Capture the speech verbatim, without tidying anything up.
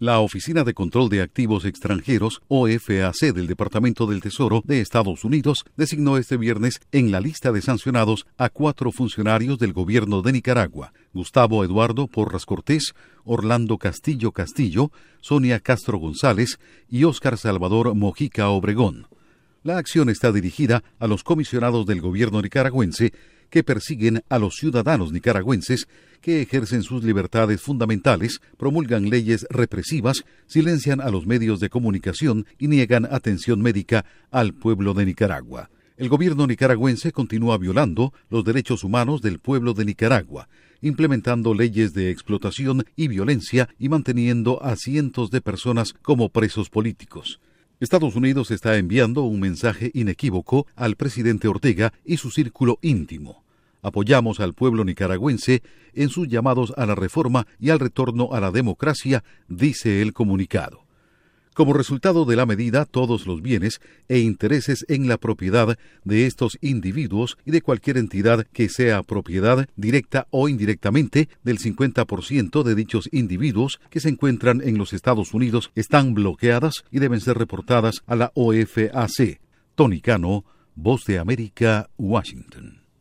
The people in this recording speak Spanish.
La Oficina de Control de Activos Extranjeros, O F A C, del Departamento del Tesoro de Estados Unidos, designó este viernes en la lista de sancionados a cuatro funcionarios del gobierno de Nicaragua: Gustavo Eduardo Porras Cortés, Orlando Castillo Castillo, Sonia Castro González y Óscar Salvador Mojica Obregón. La acción está dirigida a los comisionados del gobierno nicaragüense que persiguen a los ciudadanos nicaragüenses que ejercen sus libertades fundamentales, promulgan leyes represivas, silencian a los medios de comunicación y niegan atención médica al pueblo de Nicaragua. El gobierno nicaragüense continúa violando los derechos humanos del pueblo de Nicaragua, implementando leyes de explotación y violencia y manteniendo a cientos de personas como presos políticos. Estados Unidos está enviando un mensaje inequívoco al presidente Ortega y su círculo íntimo. Apoyamos al pueblo nicaragüense en sus llamados a la reforma y al retorno a la democracia, dice el comunicado. Como resultado de la medida, todos los bienes e intereses en la propiedad de estos individuos y de cualquier entidad que sea propiedad directa o indirectamente del cincuenta por ciento de dichos individuos que se encuentran en los Estados Unidos están bloqueadas y deben ser reportadas a la O F A C. Tony Cano, Voz de América, Washington.